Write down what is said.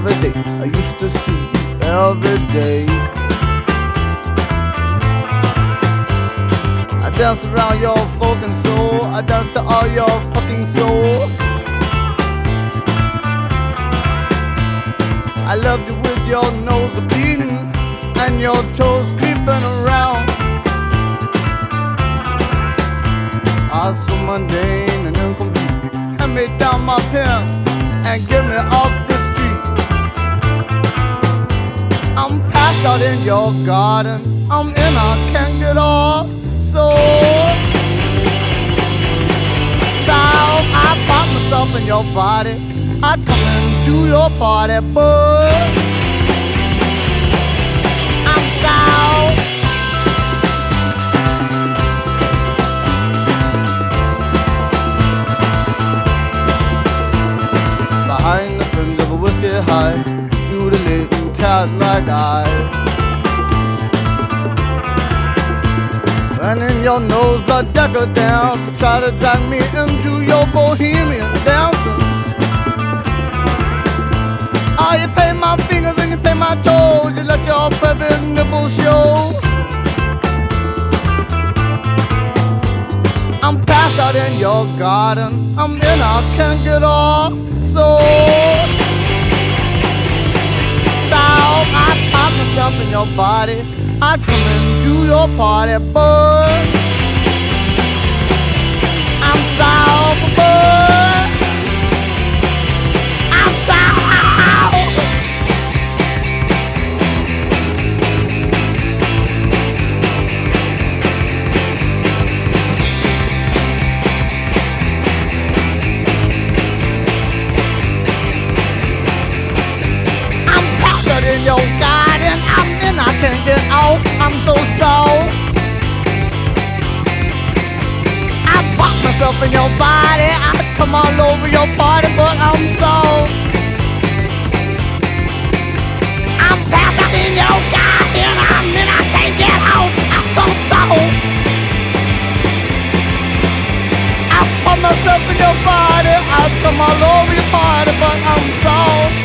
every day. I used to see you every day. I dance around your fucking soul. I dance to all your fucking soul. I loved you with your nose bleeding and your toes creeping around. I was so mundane and incomplete. Hand me down my pants and get me off the street. I'm passed out in your garden. I'm in, I can't get off. So I pop myself in your body. I come into your party, but I'm south. Behind the fringe of a whiskey high, mutilating cat like I. And in your nose blood decadence, to try to drag me into your bohemian dancing. Oh, you paint my fingers and you paint my toes. You let your perfect nipples show. I'm passed out in your garden. I'm in, I can't get off. So I pop myself in your body. I come into your party, but I'm south, but I'm south. I'm passed out in your garden. I'm in, I can't get off. I'm so soft. I pop myself in your body. I come all over your party, but I'm soft. I'm passed out in your garden. I'm in, I can't get out. I'm so soft. I pop myself in your body. I come all over your party, but I'm soft.